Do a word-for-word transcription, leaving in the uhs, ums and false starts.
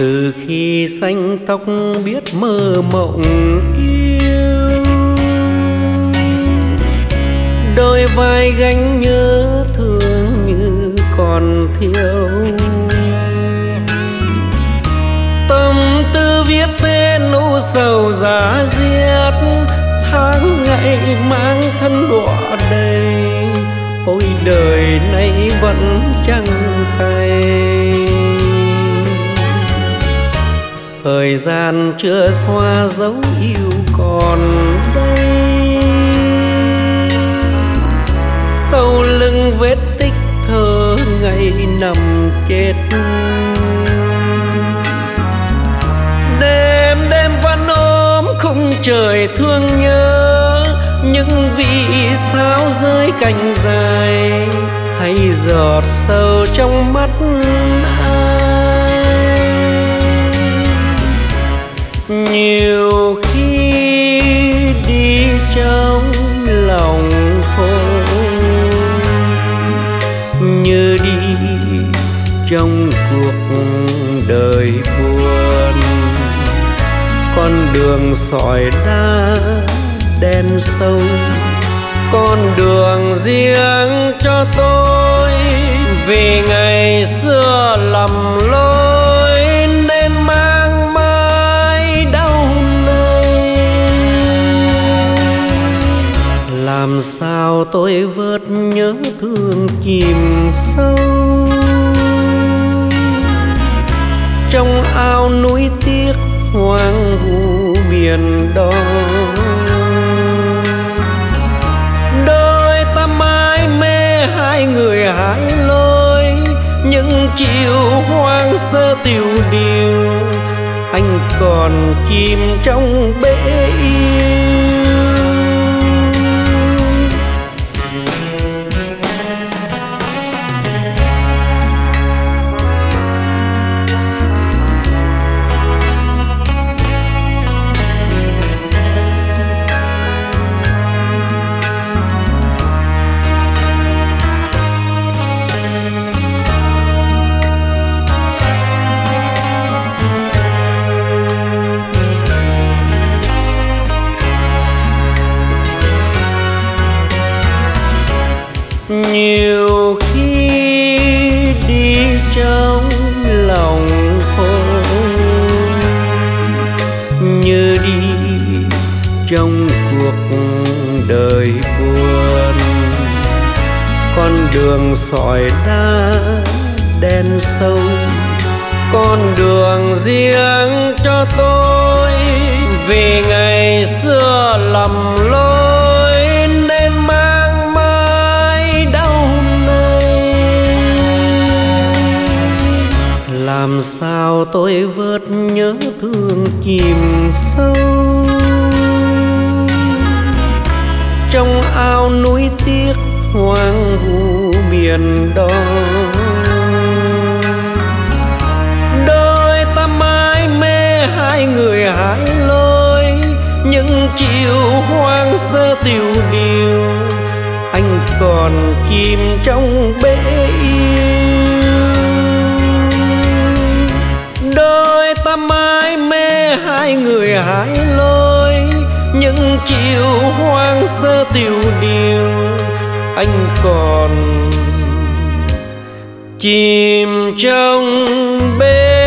Từ khi xanh tóc biết mơ mộng yêu, đôi vai gánh nhớ thương như còn thiếu. Tâm tư viết tên u sầu giá diết, tháng ngày mang thân đọa đầy. Ôi đời nay vẫn chẳng tay, thời gian chưa xóa dấu yêu còn đây. Sau lưng vết tích thơ ngày nằm chết, đêm đêm vẫn ôm khung trời thương nhớ. Những vì sao rơi cành dài, hay giọt sầu trong mắt ai. Nhiều khi đi trong lòng phố, như đi trong cuộc đời buồn. Con đường sỏi đá đen sâu, con đường riêng cho tôi. Vì ngày xưa lầm lối nên mang mãi đau này. Làm sao tôi vớt nhớ thương chìm sâu trong ao núi tiếc hoang vu biển đó. Đôi ta mãi mê hai người hai lối, những chiều hoang sơ tiêu điều. Anh còn chìm trong bể yêu. Nhiều khi đi trong lòng phố, như đi trong cuộc đời buồn. Con đường sỏi đá đen sâu, con đường riêng cho tôi. Vì ngày xưa lầm lối nên mang mãi đau này. Làm sao tôi vớt nhớ thương chìm sâu trong ao núi tiếc hoang vu biển đó. Đôi ta mãi mê hai người hai lối, những chiều hoang sơ tiêu điều. Anh còn chìm trong bể yêu. Đôi ta mãi mê hai người hai lối, những chiều hoang sơ tiêu điều. Anh còn chìm trong bể